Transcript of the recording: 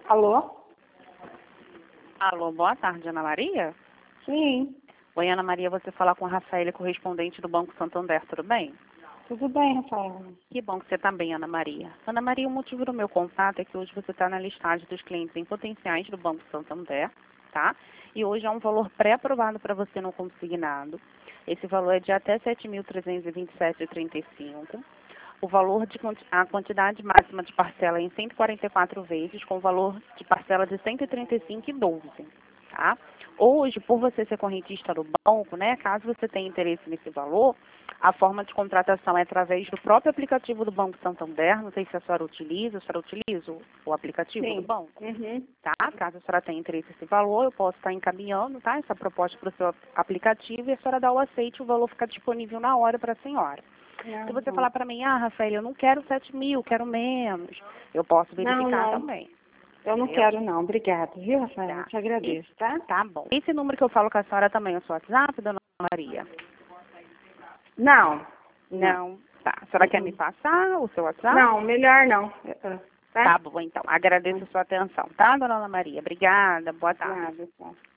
Alô? Alô, boa tarde, Ana Maria? Sim, Oi, Ana Maria, você fala com a Rafaela, correspondente do Banco Santander, tudo bem? tudo bem, Rafaela. Que bom que você está bem, Ana Maria. Ana Maria, o motivo do meu contato é que hoje você está na listagem dos clientes em potenciais do Banco Santander, tá? E hoje há um valor pré-aprovado para você no consignado. Esse valor é de até R$ 7.327,35. O valor a quantidade máxima de parcela é em 144 vezes, com o valor de parcela de R$ 135,12, tá? Hoje, por você ser correntista do banco, né, caso você tenha interesse nesse valor, a forma de contratação é através do próprio aplicativo do Banco Santander. Não sei se a senhora utiliza, o aplicativo do Sim. banco, Uhum. tá? Caso a senhora tenha interesse nesse valor, eu posso estar encaminhando, tá, essa proposta para o seu aplicativo e a senhora dá o aceite, o valor fica disponível na hora para a senhora. Se você falar para mim, Rafael, eu não quero 7 mil, quero menos, eu posso verificar Não. também. Eu não Entendeu? quero não. Obrigada, viu, Rafaela? Eu Tá. te agradeço, tá? Tá bom. Esse número que eu falo com a senhora também é o seu WhatsApp, dona Maria? Não. Não. Não. Tá. A senhora quer me passar o seu WhatsApp? Não, melhor não. Tá? Tá bom, então. Agradeço a sua atenção, tá, dona Ana Maria? Obrigada. Boa tarde. Nada, tá.